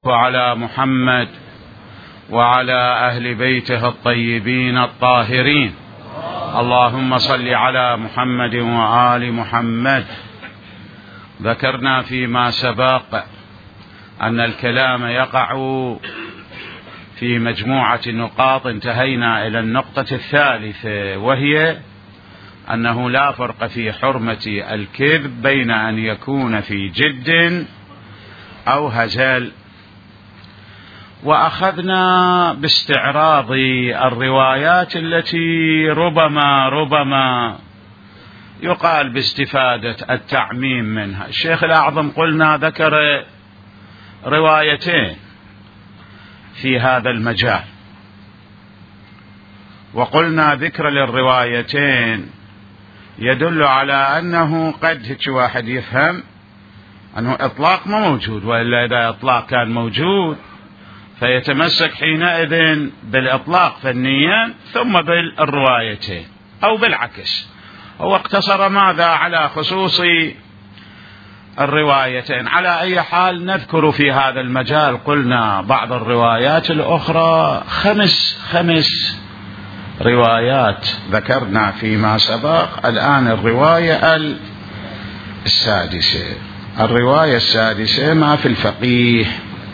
وعلى محمد وعلى أهل بيته الطيبين الطاهرين. اللهم صل على محمد وآل محمد. ذكرنا فيما سبق أن الكلام يقع في مجموعة نقاط، انتهينا إلى النقطة الثالثة، وهي أنه لا فرق في حرمة الكذب بين أن يكون في جد أو هزل. وأخذنا باستعراض الروايات التي ربما يقال باستفادة التعميم منها. الشيخ الأعظم قلنا ذكر روايتين في هذا المجال، وقلنا ذكر للروايتين يدل على أنه قد هيك واحد يفهم أنه إطلاق ما موجود، وإلا إذا إطلاق كان موجود فيتمسك حينئذ بالإطلاق فنيا ثم بالروايتين، أو بالعكس. هو اقتصر ماذا على خصوص الروايتين. على أي حال نذكر في هذا المجال قلنا بعض الروايات الأخرى، خمس روايات ذكرنا فيما سبق. الآن الرواية السادسة. الرواية السادسة ما في الفقيه: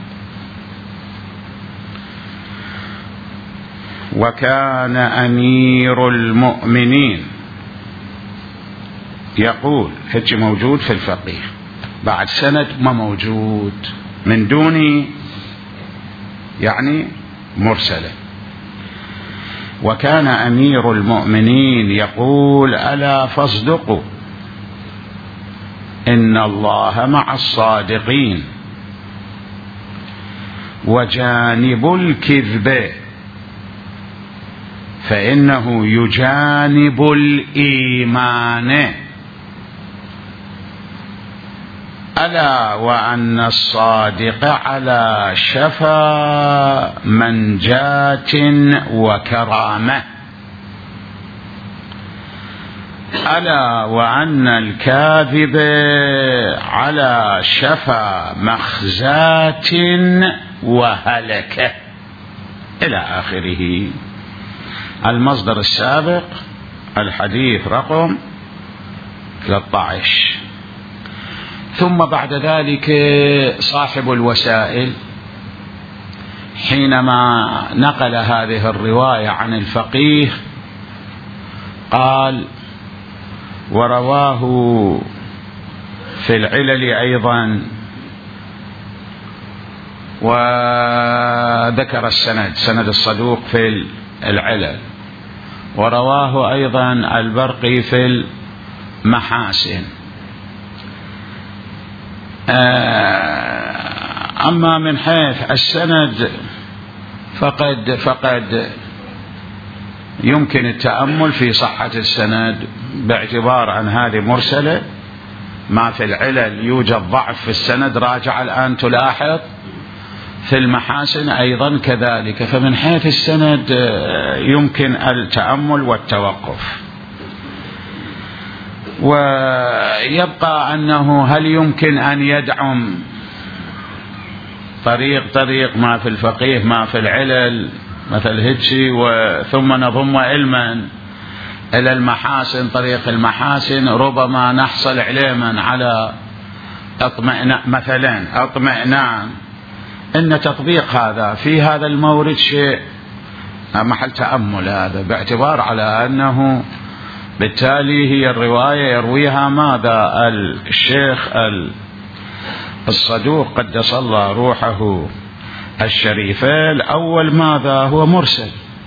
وكان أمير المؤمنين يقول، هيك موجود في الفقيه، بعد سند ما موجود، من دون يعني مرسلة. وكان أمير المؤمنين يقول: ألا فاصدقوا إن الله مع الصادقين، وجانب الكذب فإنه يجانب الإيمان، ألا وأن الصادق على شفا منجاة وكرامة، ألا وأن الكاذب على شفا مخزاة وهلكة، إلى آخره. المصدر السابق الحديث رقم 13. ثم بعد ذلك صاحب الوسائل حينما نقل هذه الرواية عن الفقيه قال: ورواه في العلل أيضا، وذكر سند الصدوق في العلل، ورواه أيضا البرقي في المحاسن. أما من حيث السند فقد يمكن التأمل في صحة السند باعتبار أن هذه مرسلة. ما في العلل يوجد ضعف في السند، راجع الآن تلاحظ في المحاسن أيضا كذلك. فمن حيث السند يمكن التأمل والتوقف. ويبقى أنه هل يمكن أن يدعم طريق ما في الفقيه ما في العلل مثل هيجي، ثم نضم علما إلى المحاسن، طريق المحاسن ربما نحصل علما على اطمئنان إن تطبيق هذا في هذا المورد شيء محل تأمل، هذا باعتبار على أنه بالتالي هي الرواية يرويها ماذا الشيخ الصدوق قدس الله روحه الشريفة. الأول ماذا هو مرسل،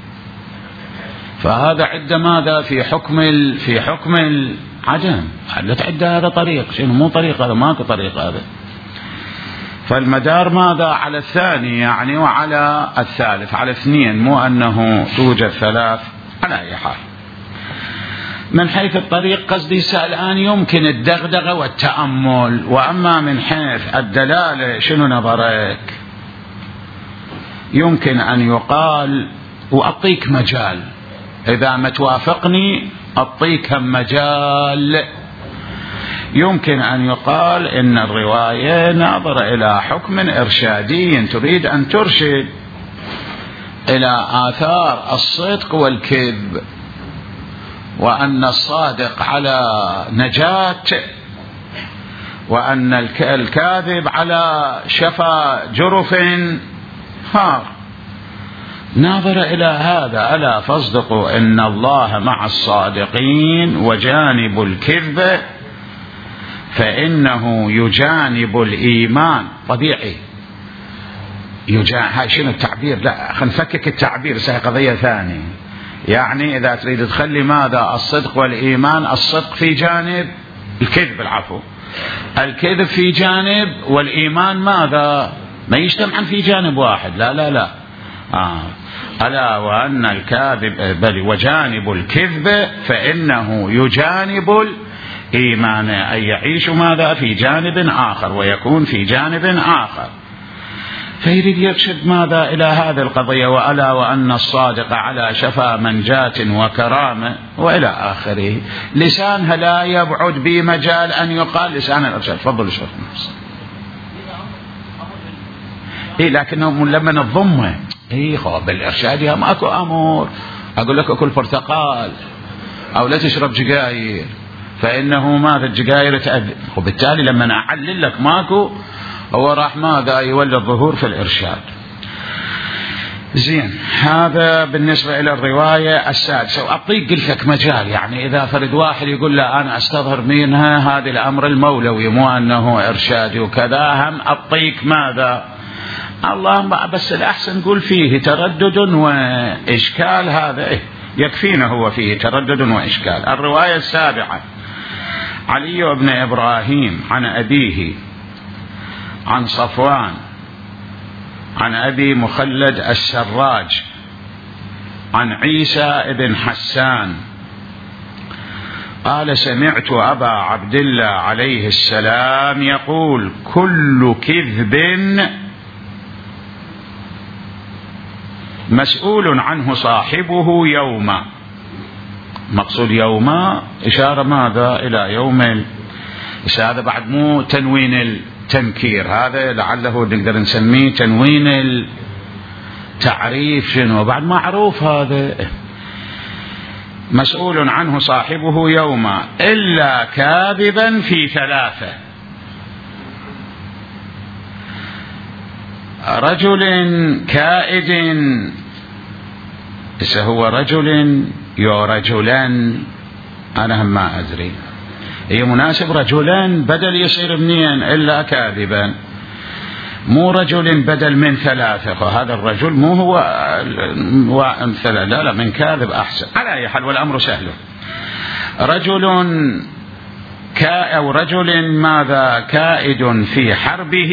فهذا عد ماذا في حكم العدم، حلت عد هذا طريق، شنو مو طريق هذا، ماكو طريق هذا. فالمدار ماذا على الثاني يعني، وعلى الثالث، على اثنين، مو أنه توجد ثلاث. على أي حال من حيث الطريق قصدي الآن يمكن الدغدغة والتأمل. وأما من حيث الدلالة شنو نظرك؟ يمكن أن يقال، وأعطيك مجال إذا ما توافقني أعطيك مجال، يمكن أن يقال إن الرواية ناظرة إلى حكم إرشادي، تريد أن ترشد إلى آثار الصدق والكذب، وأن الصادق على نجاة، وأن الكاذب على شفا جرف هار. ناظر إلى هذا: ألا فاصدقوا إن الله مع الصادقين وجانب الكذب فإنه يجانب الإيمان. طبيعي هاي شنو التعبير؟ لا، خلينا نفكك التعبير، هاي قضية ثانية. يعني إذا تريد تخلي ماذا الصدق والإيمان، الصدق في جانب، الكذب العفو، الكذب في جانب، والإيمان ماذا؟ ما يجتمعن في جانب واحد، لا لا لا. ألا وأن الكاذب بل وجانب الكذب فإنه يجانب الإيمان، أي يعيش ماذا في جانب آخر ويكون في جانب آخر. فيريد يرشد ماذا إلى هذه القضية: وألا وأن الصادق على شفا منجاة وكرامة، وإلى آخره. لسانها لا يبعد بمجال أن يقال لسان الإرشاد. تفضل شيخ. لكنه لما نضمه بالإرشاد ماكو أمر أقول لك أكل برتقال أو لا تشرب جقاير، فإنه ماذا الجقاير تأذي، وبالتالي لما أعلل لك ماكو هو راح ماذا يولد ظهور في الإرشاد. زين، هذا بالنسبة إلى الرواية السادسة. وأعطيك قلت لك مجال، يعني إذا فرد واحد يقول لا أنا أستظهر منها هذا الأمر المولوي مو أنه إرشادي وكذا، هم أعطيك ماذا اللهم، بس الأحسن نقول فيه تردد وإشكال، هذا يكفينا، هو فيه تردد وإشكال. الرواية السابعة: علي بن إبراهيم عن أبيه عن صفوان عن أبي مخلد السراج عن عيسى بن حسان قال: سمعت أبا عبد الله عليه السلام يقول: كل كذب مسؤول عنه صاحبه يوما. مقصود يوما إشارة ماذا إلى يوم، هذا بعد مو تنوين التنكير، هذا لعله نقدر نسميه تنوين التعريف، شنو بعد معروف هذا. مسؤول عنه صاحبه يوما إلا كاذبا في ثلاثة: رجل كائد، هو رجل يو رجلان، أنا هم ما أدري، هي مناسب رجلان بدل يصير منين إلا كاذبا، مو رجل بدل من ثلاثة، فهذا الرجل مو هو لا لا، من كاذب أحسن. على أي حال والأمر سهل. رجل أو رجل ماذا كائد في حربه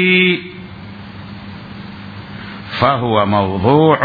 فهو موضوع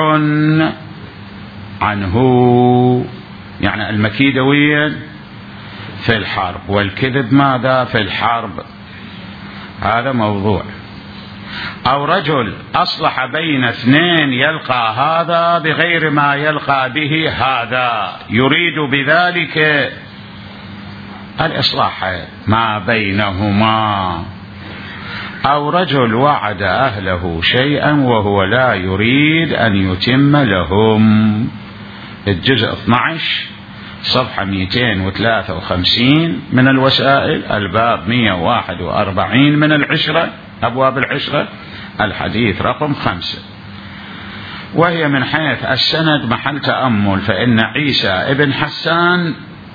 عنه، يعني المكيدوية في الحرب والكذب ماذا في الحرب، هذا موضوع. أو رجل أصلح بين اثنين يلقى هذا بغير ما يلقى به هذا، يريد بذلك الإصلاح ما بينهما. أو رجل وعد أهله شيئا وهو لا يريد أن يتم لهم. الجزء 12 صفحة 253 من الوسائل، الباب 141 من العشرة، أبواب العشرة، الحديث رقم 5. وهي من حيث السند محل تأمل، فإن عيسى ابن حسان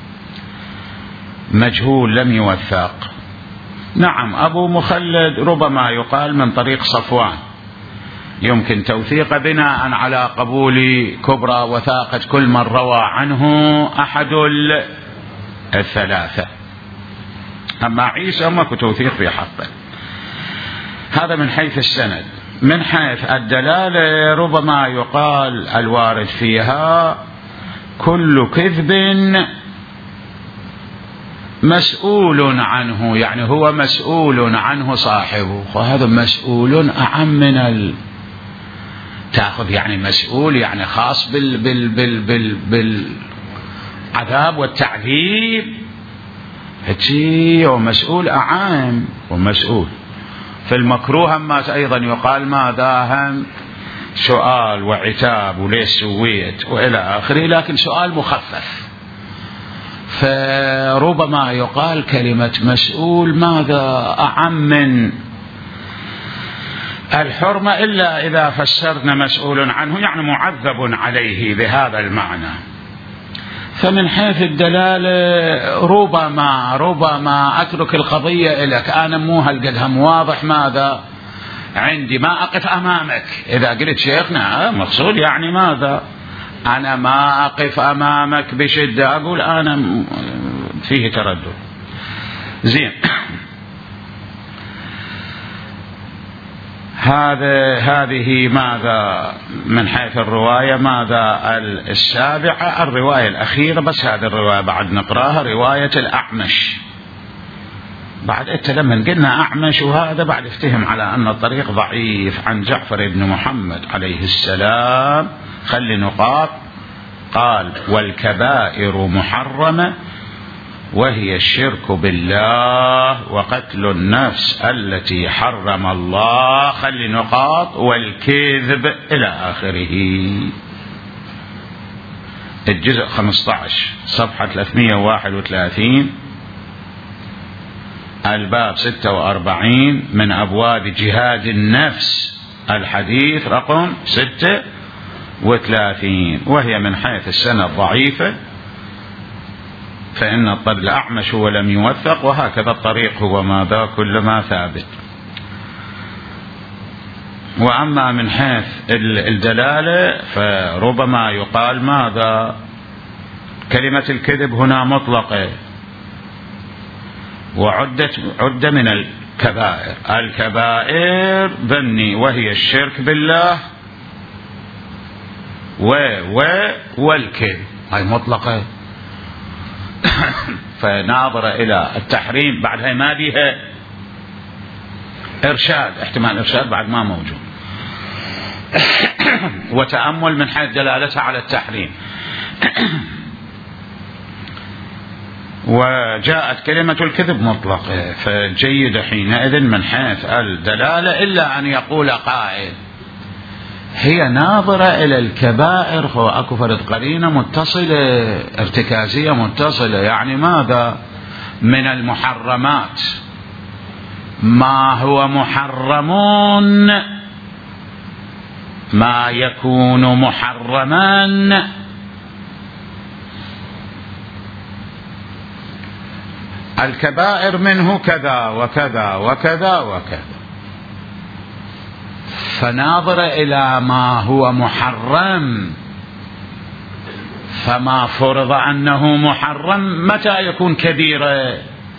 مجهول لم يوثق. نعم، أبو مخلد ربما يقال من طريق صفوان، يمكن توثيق بناء على قبول كبرى وثاقة كل من روى عنه أحد الثلاثة. أما عيسى ماكو توثيق في حقه. هذا من حيث السند. من حيث الدلالة ربما يقال الوارد فيها: كل كذب مسؤول عنه، يعني هو مسؤول عنه صاحبه، وهذا مسؤول أعم من تأخذ يعني مسؤول يعني خاص بالعذاب والتعذيب، هتشي ومسؤول أعام ومسؤول. في المكروه أما أيضا يقال ماذا هم سؤال وعتاب وليش سويت وإلى آخره، لكن سؤال مخفف. فربما يقال كلمة مسؤول ماذا أعم من الحرمة، إلا إذا فسرنا مسؤول عنه يعني معذب عليه بهذا المعنى. فمن حيث الدلالة ربما أترك القضية لك، أنا مو هالقد هم واضح ماذا عندي، ما أقف أمامك. إذا قلت شيخنا مقصود يعني ماذا، أنا ما أقف أمامك بشدة، أقول أنا فيه تردد. زين، هذه ماذا من حيث الرواية. ماذا السابعة، الرواية الأخيرة، بس هذه الرواية بعد نقراها، رواية الأعمش. بعد أنت لما قلنا أعمش وهذا بعد افتهم على أن الطريق ضعيف عن جعفر بن محمد عليه السلام. خلي نقاط. قال: والكبائر محرمة وهي الشرك بالله وقتل النفس التي حرم الله، خلي نقاط، والكذب إلى آخره. الجزء 15 صفحة 331، الباب 46 من أبواب جهاد النفس، الحديث رقم 36، وهي من حيث السنة ضعيفة، فإن الأعمش هو لم يوثق، وهكذا الطريق هو ماذا كلما ثابت. وأما من حيث الدلالة فربما يقال ماذا كلمة الكذب هنا مطلقة، وعد من الكبائر. الكبائر ذني وهي الشرك بالله والكذب، هاي مطلقة. فناظرة إلى التحريم بعدها ما بيها إرشاد، احتمال إرشاد بعد ما موجود، وتأمل من حيث دلالتها على التحريم. وجاءت كلمة الكذب مطلقة، فجيد حينئذ من حيث الدلالة، إلا أن يقول قائل هي ناظرة إلى الكبائر، هو أكو فرد قرينة متصلة ارتكازية متصلة، يعني ماذا من المحرمات ما هو محرمون، ما يكون محرما الكبائر منه كذا وكذا وكذا وكذا. فناظر إلى ما هو محرم، فما فرض أنه محرم متى يكون كبيرة؟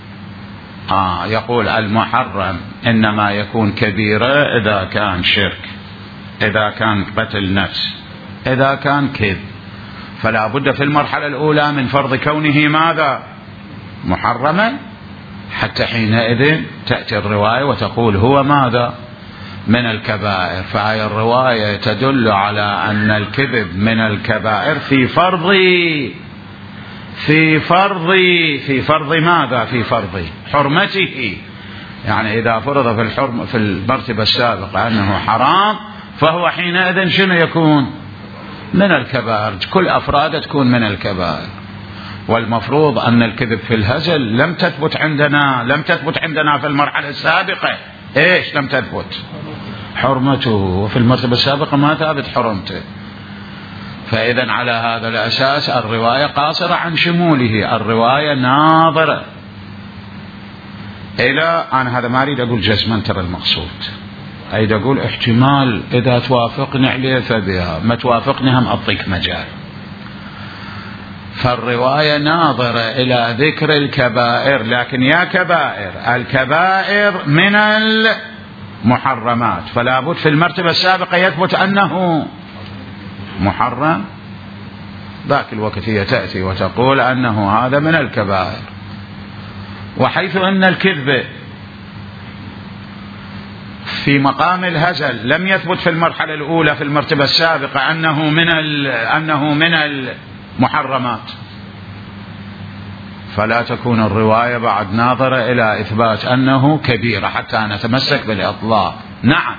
يقول المحرم إنما يكون كبيرة إذا كان شرك، إذا كان قتل نفس، إذا كان كذب. فلا بد في المرحلة الأولى من فرض كونه ماذا محرما، حتى حينئذ تأتي الرواية وتقول هو ماذا من الكبائر. فهي الرواية تدل على أن الكذب من الكبائر في فرض ماذا، في فرض حرمته. يعني إذا فرض في المرتبة السابقة أنه حرام، فهو حينئذ شنو يكون من الكبائر، كل أفراد تكون من الكبائر. والمفروض أن الكذب في الهزل لم تثبت عندنا في المرحلة السابقة. إيش لم تثبت؟ حرمته. وفي المرتبة السابقة ما ثابت حرمته. فإذا على هذا الأساس الرواية قاصرة عن شموله، الرواية ناظرة إلى أنا هذا ما أريد أقول جزما ترى المقصود، أريد أقول احتمال إذا توافقني عليه فبها، ما توافقني هم أعطيك مجال. فالرواية ناظرة إلى ذكر الكبائر، لكن يا كبائر، الكبائر من المحرمات، فلا بد في المرتبة السابقة يثبت أنه محرم. ذاك الوقت هي تأتي وتقول أنه هذا من الكبائر. وحيث أن الكذب في مقام الهزل لم يثبت في المرحلة الأولى في المرتبة السابقة أنه من المحرمات، فلا تكون الرواية بعد ناظرة إلى إثبات أنه كبيرة حتى نتمسك بالإطلاق. نعم،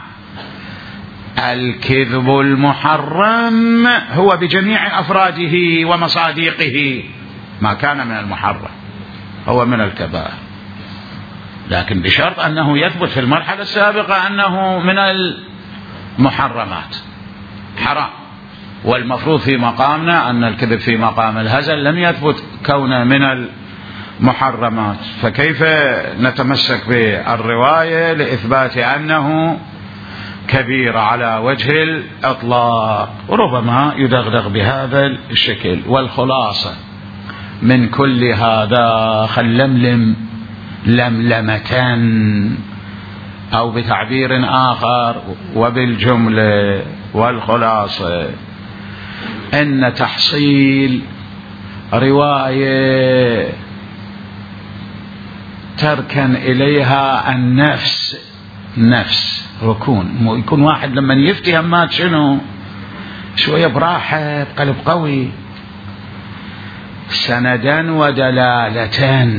الكذب المحرم هو بجميع أفراده ومصادقه ما كان من المحرم هو من الكبائر، لكن بشرط أنه يثبت في المرحلة السابقة أنه من المحرمات حرام. والمفروض في مقامنا أن الكذب في مقام الهزل لم يثبت كونه من المحرمات، فكيف نتمسك بالرواية لإثبات أنه كبير على وجه الإطلاق؟ ربما يدغدغ بهذا الشكل. والخلاصة من كل هذا خلملم لملمة، أو بتعبير آخر وبالجملة والخلاصة أن تحصيل رواية تركن إليها النفس ركون، يكون واحد لما يفتي همات شنو شوية براحة بقلب قوي، سندا ودلالة.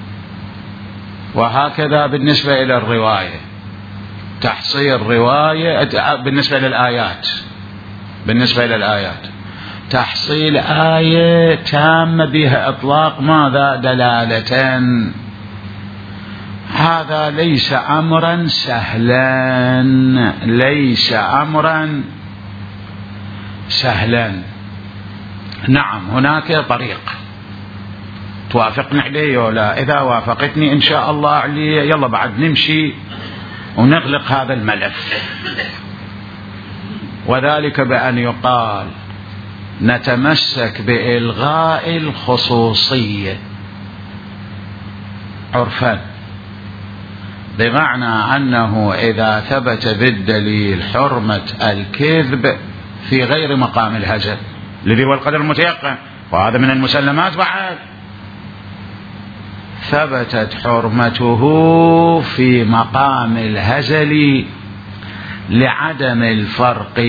وهكذا بالنسبة إلى الرواية، تحصيل رواية بالنسبة للآيات تحصيل آية تامة بها إطلاق ماذا؟ دلالة. هذا ليس أمرا سهلا، نعم هناك طريق. توافقني عليه ولا؟ إذا وافقتني إن شاء الله عليه يلا بعد نمشي ونغلق هذا الملف، وذلك بأن يقال نتمسك بإلغاء الخصوصية عرفا، بمعنى أنه إذا ثبت بالدليل حرمة الكذب في غير مقام الهزل الذي هو القدر المتيقن، وهذا من المسلمات بعد، ثبتت حرمته في مقام الهزل لعدم الفرق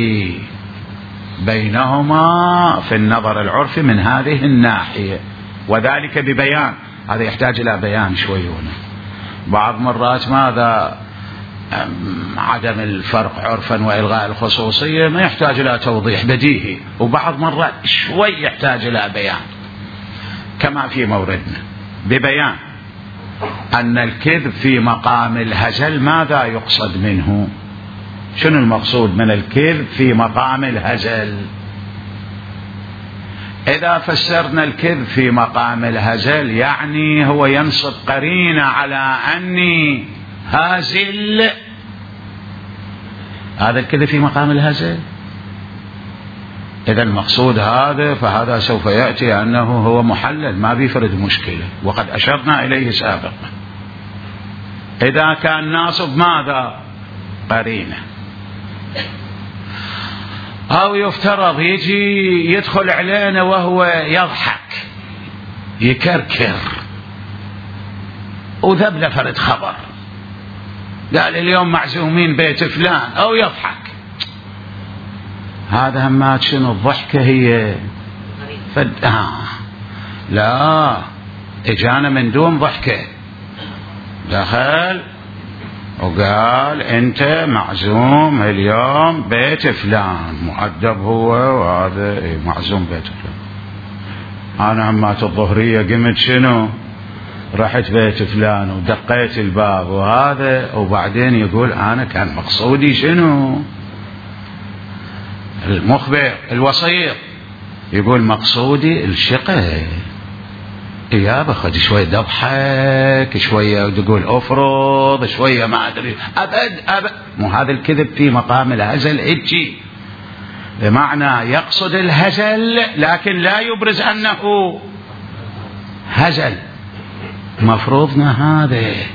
بينهما في النظر العرفي من هذه الناحية، وذلك ببيان. هذا يحتاج إلى بيان شوي هنا. بعض مرات ماذا عدم الفرق عرفا وإلغاء الخصوصية ما يحتاج إلى توضيح بديهي، وبعض مرات شوي يحتاج إلى بيان، كما في موردنا ببيان أن الكذب في مقام الهزل ماذا يقصد منه، شنو المقصود من الكذب في مقام الهزل. إذا فسرنا الكذب في مقام الهزل يعني هو ينصب قرينة على أني هازل، هذا الكذب في مقام الهزل. إذا المقصود هذا فهذا سوف يأتي أنه هو محلل ما بيفرد مشكلة، وقد أشرنا إليه سابقا. إذا كان ناصب ماذا؟ قرينة. أو يفترض يجي يدخل علينا وهو يضحك يكركر وذبله فرد خبر، قال اليوم معزومين بيت فلان، أو يضحك. هذا همات شنو الضحكة هي لا اجانا من دون ضحكة، دخل وقال انت معزوم اليوم بيت فلان، مؤدب هو وهذا معزوم بيت فلان. انا همات الظهرية قمت شنو رحت بيت فلان ودقيت الباب وهذا، وبعدين يقول انا كان مقصودي شنو. المخبر الوسيط يقول مقصودي الشقة، يا بخد شوية ضحك شوية تقول افرض شوية ما ادري ابد مو هذا الكذب في مقام الهزل. اجي بمعنى يقصد الهزل لكن لا يبرز انه هزل. مفروضنا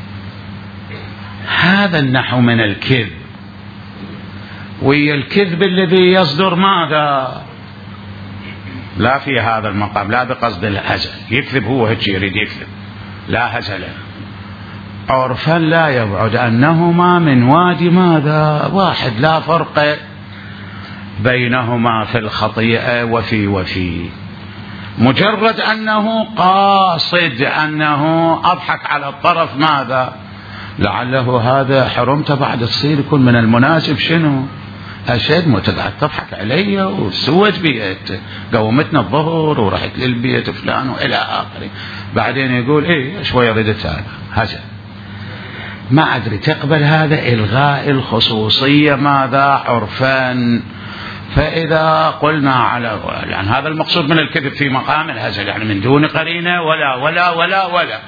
هذا النحو من الكذب، وهي الكذب الذي يصدر ماذا؟ لا في هذا المقام، لا بقصد الهزل، يكذب هو هيك يريد يكذب، لا هزل. عرفا لا يبعد أنهما من وادي ماذا؟ واحد، لا فرق بينهما في الخطيئة وفي مجرد أنه قاصد أنه أضحك على الطرف ماذا لعله هذا حرمته بعد تصير يكون من المناسب شنو أشد متقعد تضحك علي وسوت بيت قومتنا الظهر ورحت للبيت فلان وإلى آخره. بعدين يقول إيه شوية ردت هذا ما أدري تقبل هذا إلغاء الخصوصية ماذا عرفان. فإذا قلنا على يعني هذا المقصود من الكذب في مقام الهزل يعني من دون قرينة ولا ولا ولا ولا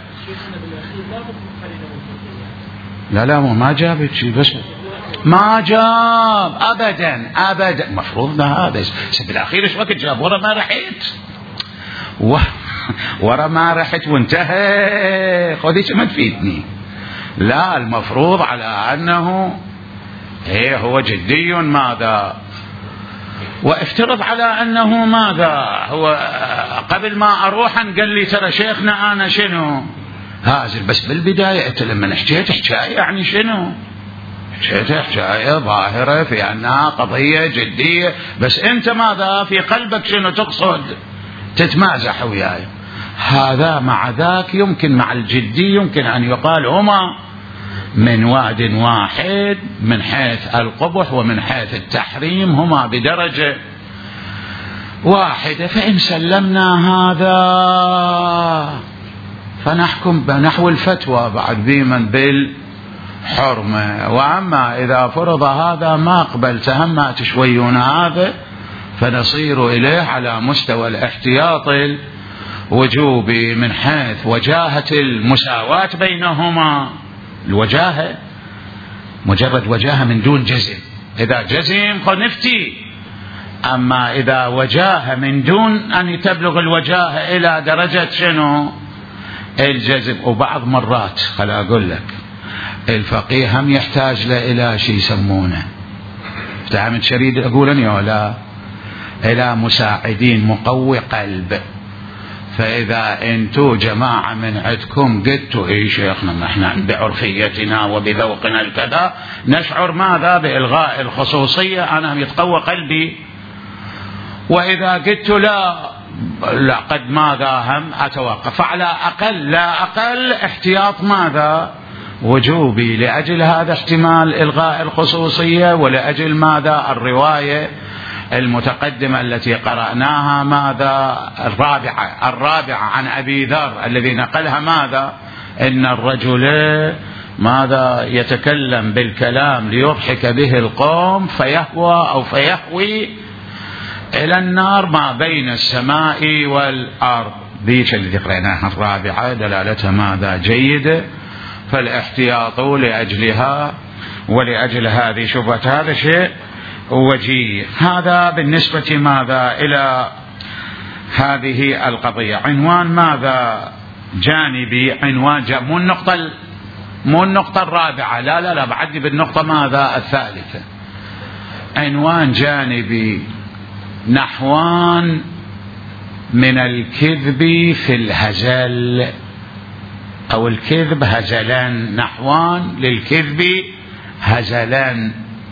لا ما جابت شيء بس ما جاب أبدا مفروض هذا بالأخير ايش وقت جاب ورا ما رحت ورا ما رحت وانتهى خذيش ما تفيدني. لا المفروض على أنه هو جدي ماذا وافترض على أنه ماذا هو قبل ما أروح قال لي ترى شيخنا أنا شنو هازل بس بالبداية لما حكيت حكاية يعني شنو حكاية ظاهرة في أنها قضية جدية بس أنت ماذا في قلبك شنو تقصد تتمازح وياي. هذا مع ذاك يمكن مع الجدي يمكن أن يقال هما من واد واحد من حيث القبح ومن حيث التحريم هما بدرجة واحدة. فإن سلمنا هذا فنحكم بنحو الفتوى بعد بمن بالحرمة. وأما إذا فرض هذا ما قبلت هم تشويون هذا فنصير إليه على مستوى الاحتياط الوجوبي من حيث وجاهة المساواة بينهما. الوجاهة مجرد وجاهة من دون جزم. إذا جزم فنفتي. أما إذا وجاهة من دون أن تبلغ الوجاهة إلى درجة شنو الجزم. وبعض مرات خل أقول لك الفقيه هم يحتاج إلى شيء يسمونه تعمل شريد أقولني ولا إلى مساعدين مقوي قلب. فإذا أنتوا جماعة من عندكم قلتوا إيه شيخنا نحن بعرفيتنا وبذوقنا الكذا نشعر ماذا بإلغاء الخصوصية أنا يتقوى قلبي. وإذا قلت لا قد ماذا هم أتوقف فعلى أقل لا أقل احتياط ماذا وجوبي لأجل هذا احتمال إلغاء الخصوصية ولأجل ماذا الرواية المتقدمة التي قرأناها ماذا الرابعة عن أبي ذر الذي نقلها ماذا إن الرجل ماذا يتكلم بالكلام ليضحك به القوم فيهوى أو فيهوي إلى النار ما بين السماء والأرض. ذيك اللي قرأناها الرابعة دلالتها ماذا جيدة. فالاحتياط لأجلها ولأجل هذه شبهة هذا شيء وجيه. هذا بالنسبة ماذا إلى هذه القضية. عنوان ماذا جانبي عنوان مو النقطة الرابعة لا بعدي بالنقطة ماذا الثالثة. عنوان جانبي نحوان من الكذب في الهزل أو الكذب هزلان. نحوان للكذب هزلان.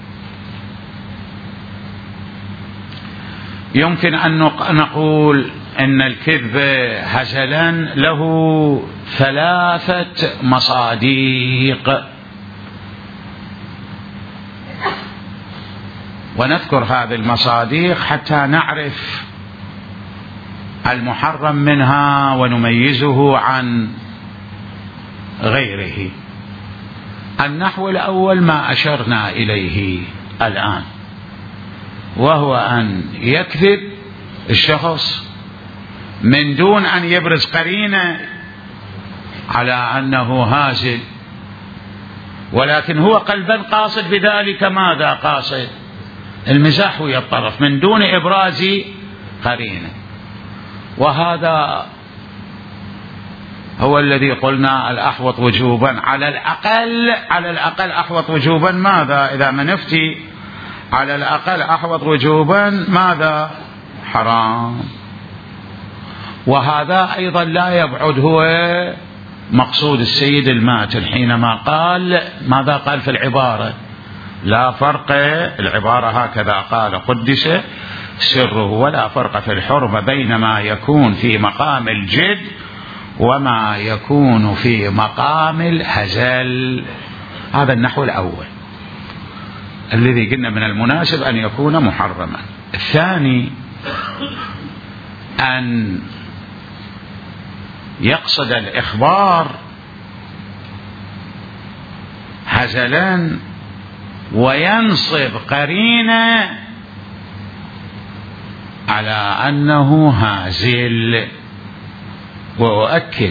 يمكن أن نقول أن الكذب هزلان له 3 مصاديق ونذكر هذه المصاديق حتى نعرف المحرم منها ونميزه عن غيره. النحو الأول ما أشرنا إليه الآن وهو أن يكذب الشخص من دون أن يبرز قرينة على أنه هازل ولكن هو قلبا قاصد بذلك ماذا قاصد المزاح ويا الطرف من دون إبراز قرينة. وهذا هو الذي قلنا الأحوط وجوبا على الأقل أحوط وجوبا ماذا إذا ما نفتي على الأقل أحوط وجوبا ماذا حرام. وهذا أيضا لا يبعد هو مقصود السيد الماتن حينما قال ماذا قال في العبارة لا فرق العبارة هكذا قال قدس سره، ولا فرق في الحرمة بين ما يكون في مقام الجد وما يكون في مقام الهزل. هذا النحو الأول الذي قلنا من المناسب أن يكون محرما. الثاني أن يقصد الإخبار هزلا وينصب قرينة على أنه هازل، وأؤكد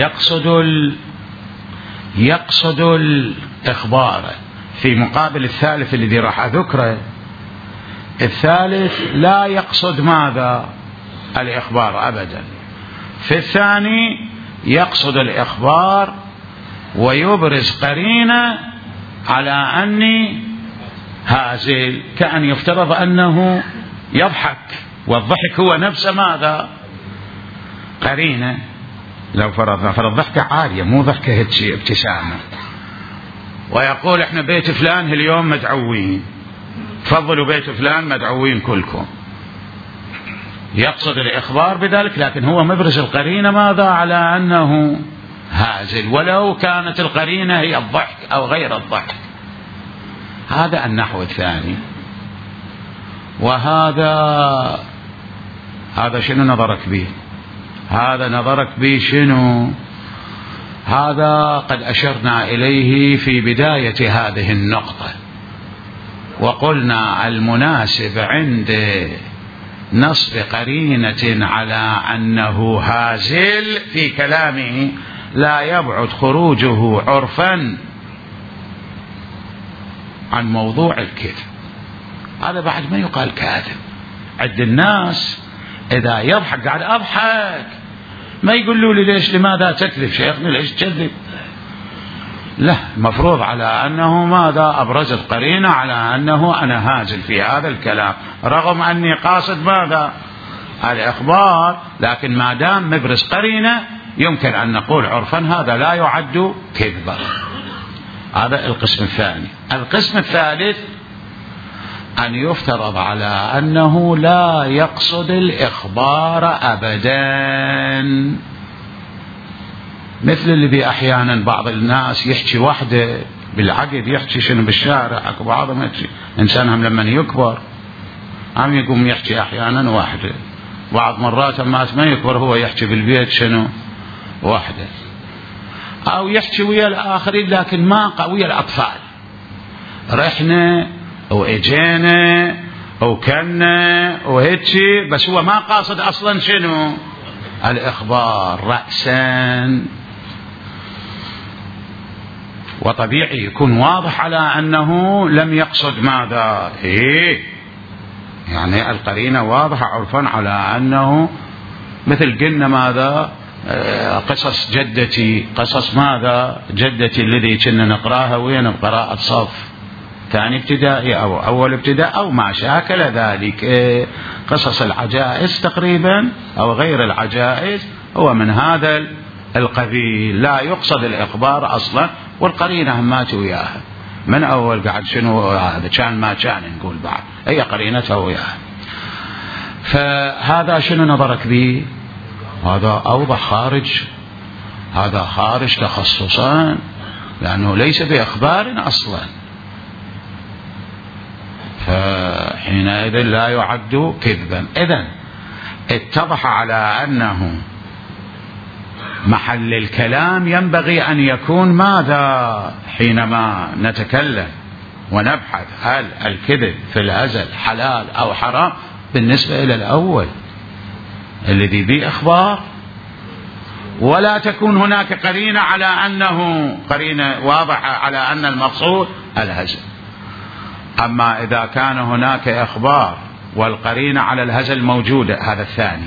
يقصد الإخبار في مقابل الثالث الذي راح أذكره. الثالث لا يقصد ماذا؟ الإخبار أبدا. في الثاني يقصد الإخبار ويبرز قرينة على أني هازل، كأن يفترض أنه يضحك، والضحك هو نفسه ماذا؟ قرينة. لو فرض ضحكة عالية مو ضحكة هيك ابتسامة، ويقول احنا بيت فلان اليوم مدعوين، تفضلوا بيت فلان مدعوين كلكم، يقصد الإخبار بذلك، لكن هو مبرز القرينة ماذا؟ على أنه هازل، ولو كانت القرينة هي الضحك أو غير الضحك. هذا النحو الثاني. وهذا شنو نظرك به؟ هذا نظرك به شنو؟ هذا قد أشرنا إليه في بداية هذه النقطة، وقلنا المناسب عند نصب قرينة على أنه هازل في كلامه لا يبعد خروجه عرفا عن موضوع الكذب. هذا بعد ما يقال كاذب عند الناس. إذا يضحك قاعد أضحك، ما يقولوا لي ليش لماذا تكذب شيخنا، ليش تكذب؟ لا، المفروض على أنه ماذا؟ أبرزت قرينة على أنه أنا هازل في هذا الكلام، رغم أني قاصد ماذا؟ الإخبار، لكن ما دام مبرز قرينة يمكن أن نقول عرفا هذا لا يعد كذبا. هذا القسم الثاني. القسم الثالث أن يفترض على أنه لا يقصد الإخبار أبدا، مثل الذي أحيانا بعض الناس يحكي وحده بالعقد، يحكي شنو بالشارع، أكو بعضهم إنسانهم لما يكبر عم يقوم يحكي أحيانا وحده، بعض مرات ما يكبر هو يحكي بالبيت شنو وحده، أو يحكي ويا الآخرين لكن ما ويا الأطفال، رحنا وإجينا وكنا وهيتشي، بس هو ما قاصد أصلا شنو الإخبار رأسا. وطبيعي يكون واضح على أنه لم يقصد ماذا؟ يعني القرينة واضحة عرفا على أنه مثل قلنا ماذا؟ قصص جدتي، قصص ماذا؟ جدتي الذي كنا نقراها وين بقراءة صف ثاني ابتدائي أو أول ابتدائي أو ما شاكل ذلك، قصص العجائز تقريبا أو غير العجائز هو من هذا القبيل، لا يقصد الإخبار أصلا، والقرينة همات وياها من أول قاعد شنو هذا كان ما كان نقول بعد أي قرينته وياها. فهذا شنو نظرك به؟ هذا أوضح خارج، هذا خارج تخصصا، لأنه ليس بإخبار أصلا، فحينئذ لا يعد كذبا. إذن اتضح على أنه محل الكلام ينبغي أن يكون ماذا حينما نتكلم ونبحث هل الكذب في الهزل حلال أو حرام بالنسبة إلى الأول الذي به إخبار، ولا تكون هناك قرينة على أنه قرينة واضحة على أن المقصود الهزل. أما إذا كان هناك إخبار والقرينة على الهزل موجودة هذا الثاني،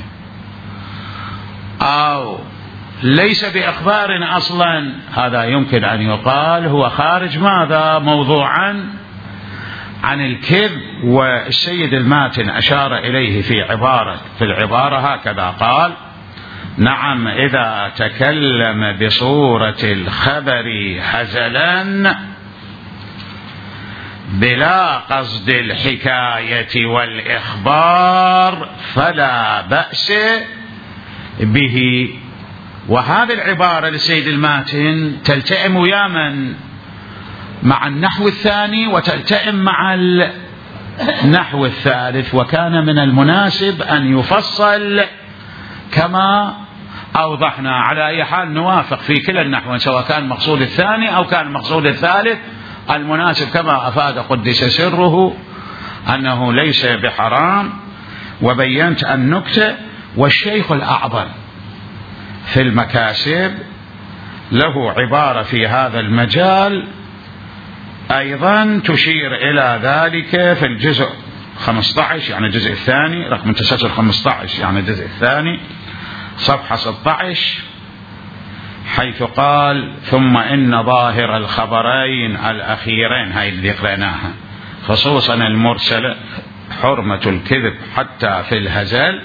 أو ليس بإخبار أصلا، هذا يمكن أن يقال هو خارج ماذا؟ موضوعا عن الكذب. والسيد الماتن أشار إليه في العبارة هكذا قال: نعم إذا تكلم بصورة الخبر هزلا بلا قصد الحكاية والإخبار فلا بأس به. وهذه العبارة لسيد الماتن تلتئم ويا من؟ مع النحو الثاني وتلتئم مع النحو الثالث، وكان من المناسب أن يفصل كما أوضحنا. على أي حال نوافق في كلا النحو، سواء كان مقصود الثاني أو كان مقصود الثالث، المناسب كما أفاد قدس سره أنه ليس بحرام. وبينت النكتة. والشيخ الأعظم في المكاسب له عبارة في هذا المجال أيضا تشير إلى ذلك في الجزء 15، يعني الجزء الثاني، رقم تسلسل 15، يعني الجزء الثاني صفحة 16، حيث قال: ثم إن ظاهر الخبرين الأخيرين، هاي اللي قرأناها، خصوصا المرسلة، حرمة الكذب حتى في الهزل،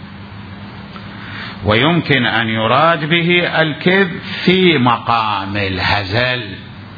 ويمكن أن يراد به الكذب في مقام الهزل.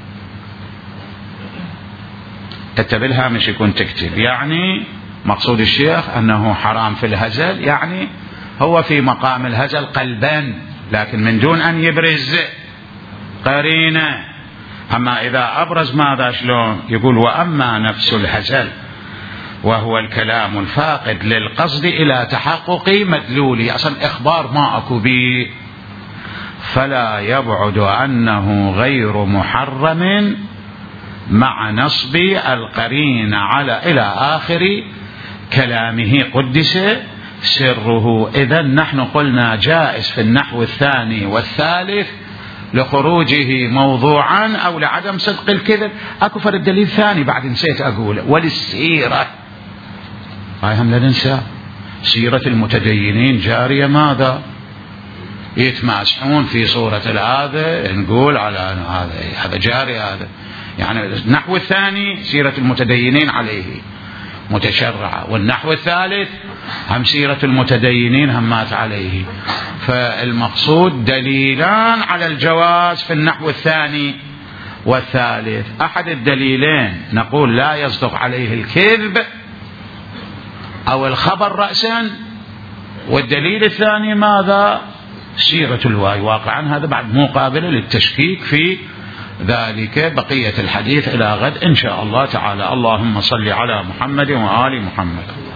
كتب لها مش يكون تكتب، يعني مقصود الشيخ أنه حرام في الهزل، يعني هو في مقام الهزل قلبا، لكن من دون أن يبرز قرينة. أما إذا أبرز ماذا شلون؟ يقول: وأما نفس الهزل وهو الكلام الفاقد للقصد إلى تحقق مدلوله، أصلا إخبار ما أكو به، فلا يبعد أنه غير محرم مع نصب القرين على إلى آخر كلامه قدس سره. إذن نحن قلنا جائز في النحو الثاني والثالث لخروجه موضوعا أو لعدم صدق الكذب. أكو فرد دليل ثاني بعد نسيت أقوله، وللسيرة، هاي هم لا ننسى، سيرة المتدينين جارية ماذا؟ يتماسحون في صورة هذا، نقول على هذا جاري، هذا يعني النحو الثاني سيرة المتدينين عليه متشرعة، والنحو الثالث هم سيرة المتدينين همات عليه. فالمقصود دليلان على الجواز في النحو الثاني والثالث. أحد الدليلين نقول لا يصدق عليه الكذب أو الخبر رأسا، والدليل الثاني ماذا؟ سيرة الواي. واقعا هذا بعد مقابلة للتشكيك في ذلك. بقية الحديث إلى غد إن شاء الله تعالى. اللهم صل على محمد وآل محمد.